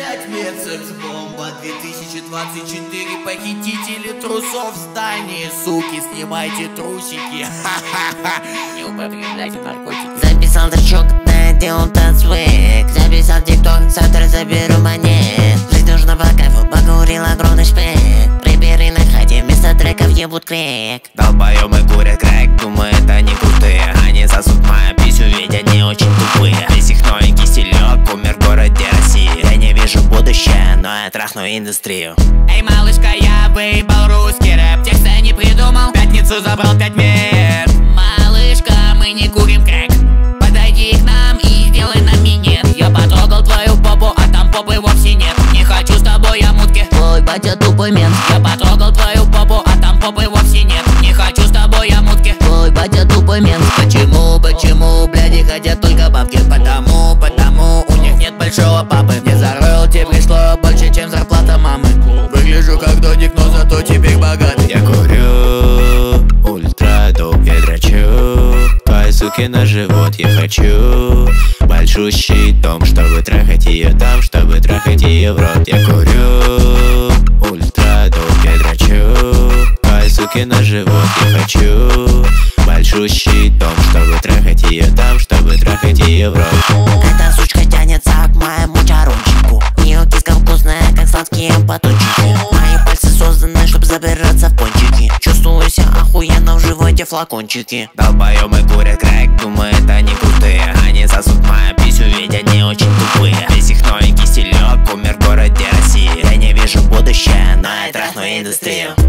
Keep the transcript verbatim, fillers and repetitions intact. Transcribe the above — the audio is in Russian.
пять лет секс-бомба, две тысячи двадцать четыре. Похитители трусов в здании. Суки, снимайте трусики. Не употребляйте наркотики. Записал драчок, наделал танцвик. Записал тикток, завтра заберу монет. Жизнь нужна по кайфу, покурил огромный шпик. Рэперы на хате, вместо треков ебут крик. Долбоёбы курят крэк, думают они крутые. Они сосут мою писю, ведь они очень тупые. Весь их новенький стилек умер в городе России. Я не вижу будущее, но я трахну индустрию. Эй, малышка, я выебал русский рэп. Текста не придумал, пятницу забрал пять мер. Малышка, мы не курим крэк. Подойди к нам и сделай нам минет. Я потрогал твою попу, а там попы вовсе нет. Не хочу с тобой я мутки. Твой батя тупой мент. Я потрогал твою попу, а там попы вовсе нет. Не хочу с тобой я мутки. Твой батя тупой мент. Почему, почему, бляди, хотят только бабки? Потому, потому, у них нет большого папы. Мне за роялти пришло больше, чем зарплата мамы. Выгляжу как додик, но зато теперь богатый. Я курю ультра доп, я драчу. Твои суки на живот я хочу. Большущий дом, чтобы трахать ее там, чтобы трахать ее в рот. Я курю ультра доп, я драчу. Твои суки на живот я хочу. Большущий дом, чтобы трахать ее там, чтобы трахать ее в рот. Эта сучка тянется к моему чарончику. Ее киска вкусная, как сладкие батончики. Мои пальцы созданы, чтобы забираться в пончики. Чувствую себя охуенно в животе флакончики. Долбоёбы курят крэк, думают они крутые. Они сосут мою писю, ведь они очень тупые. Весь их новенький стилек умер в городе России. Я не вижу будущее, но я трахну индустрию.